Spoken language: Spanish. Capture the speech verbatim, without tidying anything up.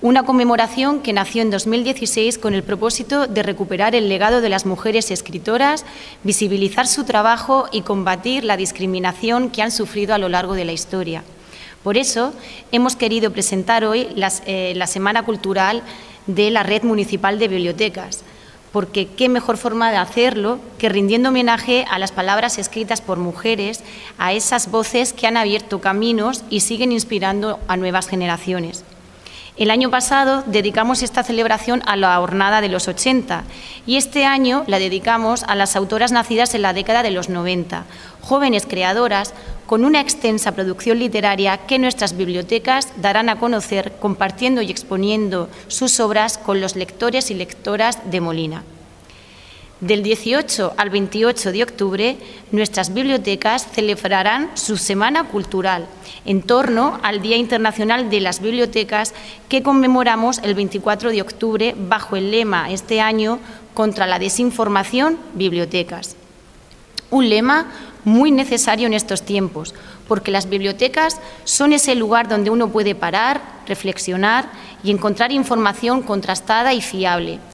una conmemoración que nació en dos mil dieciséis con el propósito de recuperar el legado de las mujeres escritoras, visibilizar su trabajo y combatir la discriminación que han sufrido a lo largo de la historia. Por eso, hemos querido presentar hoy las, eh, la Semana Cultural de la Red Municipal de Bibliotecas, porque qué mejor forma de hacerlo que rindiendo homenaje a las palabras escritas por mujeres, a esas voces que han abierto caminos y siguen inspirando a nuevas generaciones. El año pasado dedicamos esta celebración a la jornada de los ochenta y este año la dedicamos a las autoras nacidas en la década de los noventa, jóvenes creadoras con una extensa producción literaria que nuestras bibliotecas darán a conocer compartiendo y exponiendo sus obras con los lectores y lectoras de Molina. Del dieciocho al veintiocho de octubre, nuestras bibliotecas celebrarán su Semana Cultural en torno al Día Internacional de las Bibliotecas que conmemoramos el veinticuatro de octubre bajo el lema este año contra la desinformación, bibliotecas. Un lema muy necesario en estos tiempos, porque las bibliotecas son ese lugar donde uno puede parar, reflexionar y encontrar información contrastada y fiable,